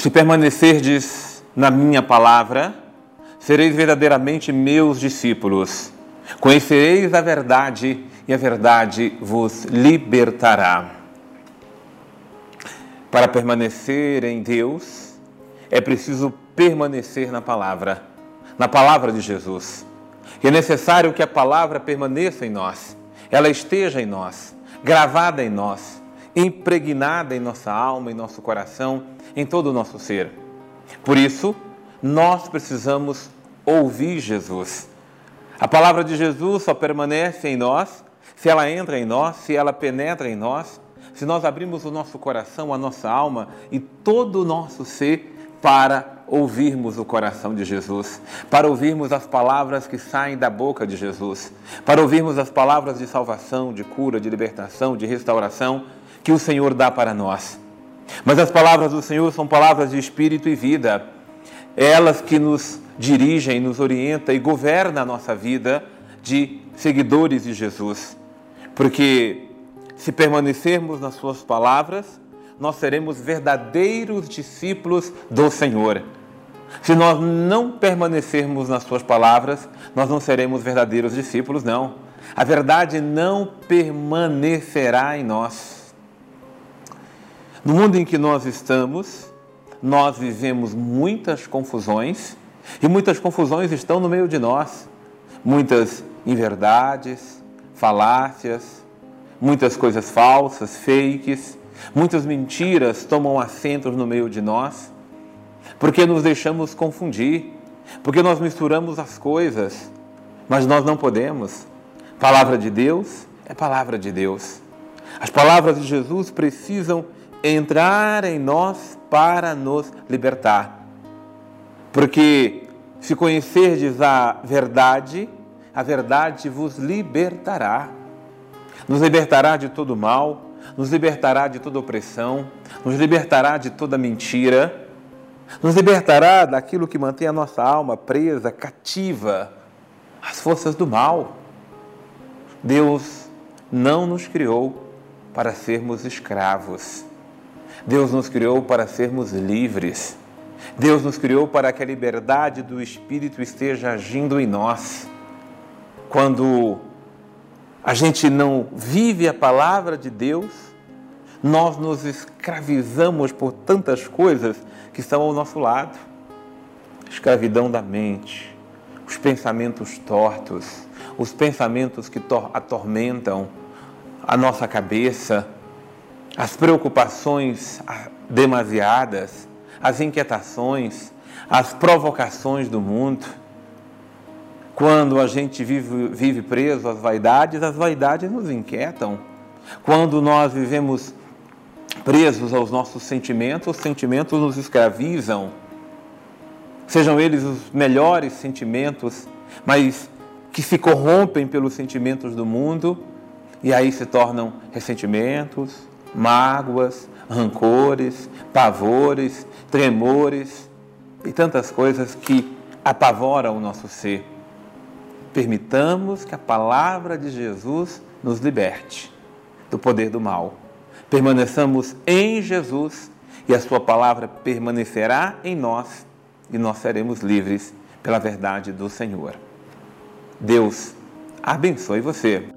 Se permanecerdes na minha palavra, sereis verdadeiramente meus discípulos. Conhecereis a verdade e a verdade vos libertará. Para permanecer em Deus, é preciso permanecer na palavra de Jesus. E é necessário que a palavra permaneça em nós, ela esteja em nós, gravada em nós, impregnada em nossa alma, em nosso coração, em todo o nosso ser. Por isso, nós precisamos ouvir Jesus. A palavra de Jesus só permanece em nós se ela entra em nós, se ela penetra em nós, se nós abrimos o nosso coração, a nossa alma e todo o nosso ser para ouvirmos o coração de Jesus, para ouvirmos as palavras que saem da boca de Jesus, para ouvirmos as palavras de salvação, de cura, de libertação, de restauração que o Senhor dá para nós. Mas as palavras do Senhor são palavras de espírito e vida, elas que nos dirigem, nos orientam e governam a nossa vida de seguidores de Jesus. Porque se permanecermos nas suas palavras, nós seremos verdadeiros discípulos do Senhor. Se nós não permanecermos nas suas palavras, nós não seremos verdadeiros discípulos, não. A verdade não permanecerá em nós. No mundo em que nós estamos, nós vivemos muitas confusões, e muitas confusões estão no meio de nós. Muitas inverdades, falácias, muitas coisas falsas, fakes, muitas mentiras tomam assento no meio de nós, porque nos deixamos confundir, porque nós misturamos as coisas, mas nós não podemos. Palavra de Deus é palavra de Deus. As palavras de Jesus precisam entrar em nós para nos libertar. Porque se conhecerdes a verdade vos libertará. Nos libertará de todo mal, nos libertará de toda opressão, nos libertará de toda mentira, nos libertará daquilo que mantém a nossa alma presa, cativa, às forças do mal. Deus não nos criou para sermos escravos. Deus nos criou para sermos livres. Deus nos criou para que a liberdade do Espírito esteja agindo em nós. Quando a gente não vive a palavra de Deus, nós nos escravizamos por tantas coisas que estão ao nosso lado. Escravidão da mente, os pensamentos tortos, os pensamentos que atormentam a nossa cabeça, as preocupações demasiadas, as inquietações, as provocações do mundo. Quando a gente vive preso às vaidades nos inquietam. Quando nós vivemos presos aos nossos sentimentos, os sentimentos nos escravizam. Sejam eles os melhores sentimentos, mas que se corrompem pelos sentimentos do mundo, e aí se tornam ressentimentos, mágoas, rancores, pavores, tremores e tantas coisas que apavoram o nosso ser. Permitamos que a palavra de Jesus nos liberte do poder do mal. Permaneçamos em Jesus e a sua palavra permanecerá em nós e nós seremos livres pela verdade do Senhor. Deus abençoe você.